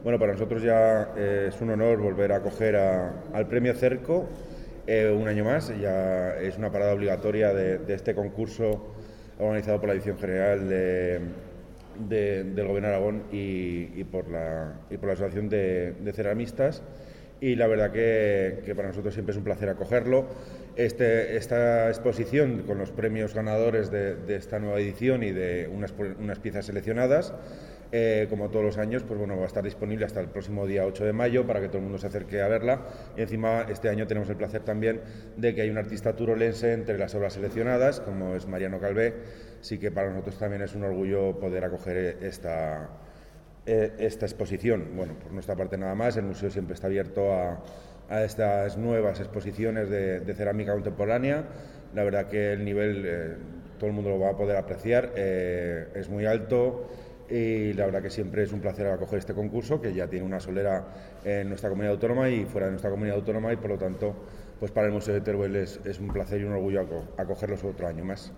Bueno, para nosotros ya es un honor volver a acoger al Premio Cerco un año más. Ya es una parada obligatoria de este concurso organizado por la Dirección General del Gobierno de Aragón y por la Asociación de Ceramistas. Y la verdad que para nosotros siempre es un placer acogerlo. Esta exposición con los premios ganadores de esta nueva edición y de unas piezas seleccionadas, como todos los años, pues bueno, va a estar disponible hasta el próximo día 8 de mayo para que todo el mundo se acerque a verla. Y encima este año tenemos el placer también de que hay un artista turolense entre las obras seleccionadas, como es Mariano Calvé. Sí que para nosotros también es un orgullo poder acoger esta exposición. Bueno, por nuestra parte nada más, el museo siempre está abierto a estas nuevas exposiciones de cerámica contemporánea. La verdad que el nivel todo el mundo lo va a poder apreciar, es muy alto y la verdad que siempre es un placer acoger este concurso, que ya tiene una solera en nuestra comunidad autónoma y fuera de nuestra comunidad autónoma, y por lo tanto pues para el Museo de Teruel es un placer y un orgullo acogerlos otro año más.